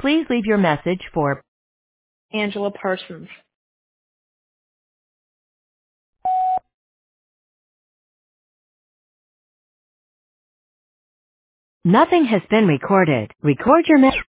Please leave your message for Angela Parsons. Nothing has been recorded. Record your message.